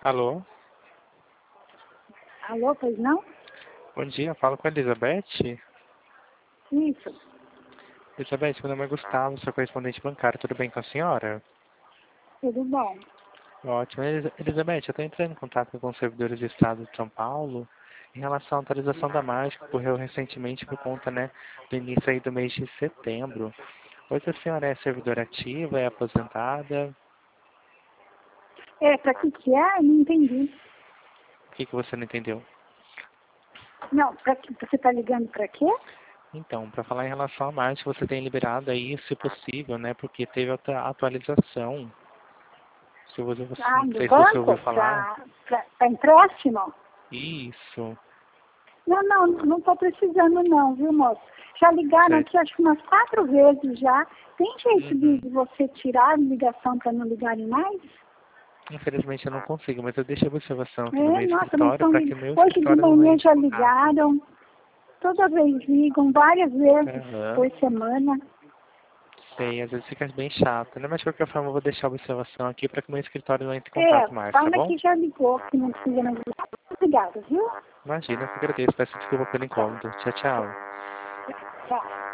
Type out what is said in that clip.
Alô? Alô, pois não? Bom dia, falo com a Elizabeth. Isso. Elizabeth, meu nome é Gustavo, sou correspondente bancário, tudo bem com a senhora? Tudo bom. Ótimo. Elizabeth, eu estou entrando em contato com os servidores do Estado de São Paulo em relação à atualização da margem que ocorreu recentemente por conta, do início aí do mês de setembro. Hoje a senhora é servidora ativa, é aposentada? Pra que é? Não entendi. O que você não entendeu? Não, pra que você tá ligando pra quê? Então, para falar em relação à margem que você tem liberado aí, se possível, porque teve outra atualização. Ah, Não do sei se você ouviu banco? falar. Pra empréstimo? Isso. Não tô precisando não, viu, moço? Já ligaram Certo. aqui acho que umas 4 vezes já. Tem jeito Uhum. de você tirar a ligação pra não ligarem mais? Infelizmente eu não consigo, mas eu deixo a observação aqui no meu Nossa, mas escritório estão para que o ligando. meu Hoje de escritório não manhã entre em já contato. ligaram. Toda vez ligam, várias vezes Aham. por semana. Sei, às vezes fica bem chato, né? Mas de qualquer forma eu vou deixar a observação aqui para que o meu escritório não entre em contato mais, tá Fala bom? que já ligou, que não precisa mais ligar. Obrigada, viu? Imagina, eu que agradeço. Peço desculpa pelo incômodo. Tchau, tchau. Tchau.